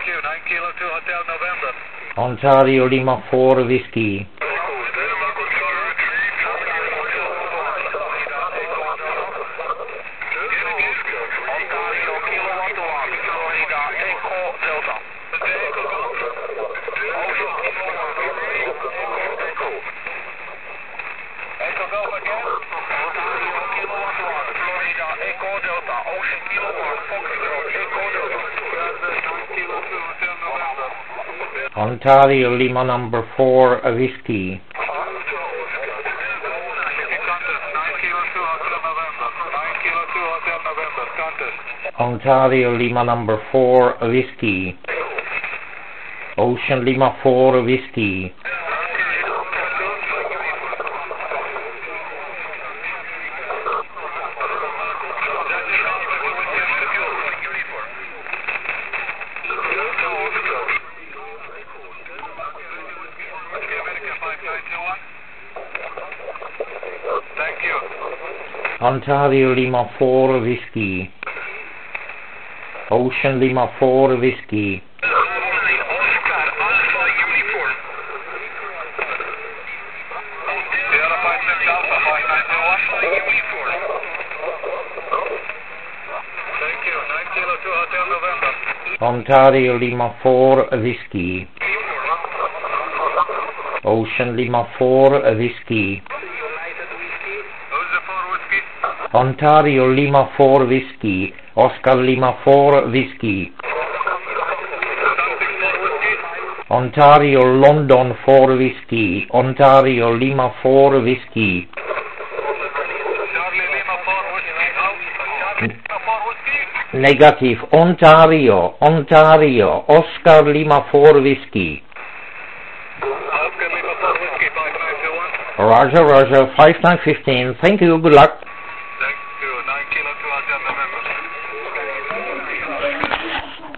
you. 9 Kilo 2 Hotel November. Ontario Lima 4 Whiskey. Ontario Lima number 4 Whiskey. Ontario Lima number 4 Whiskey. Ocean Lima 4 Whiskey. Thank you. Ontario Lima 4 Whiskey. Ocean Lima 4 Whiskey. Thank you. 9 Kilo 2 Hotel November. Ontario Lima 4 Whiskey. Ocean Lima 4 Whiskey. Who's the 4 whiskey? Ontario Lima 4 Whiskey. Oscar Lima 4 Whiskey. Ontario London 4 Whiskey. Ontario Lima 4 Whiskey. Charlie Lima 4 whiskey. Lima 4 whiskey? Negative. Ontario. Oscar Lima 4 Whiskey. Oscar Lima 4 whiskey 5921. Roger. 5915. Thank you. Good luck. Thank you. 9 Kilo 2 Hotel November.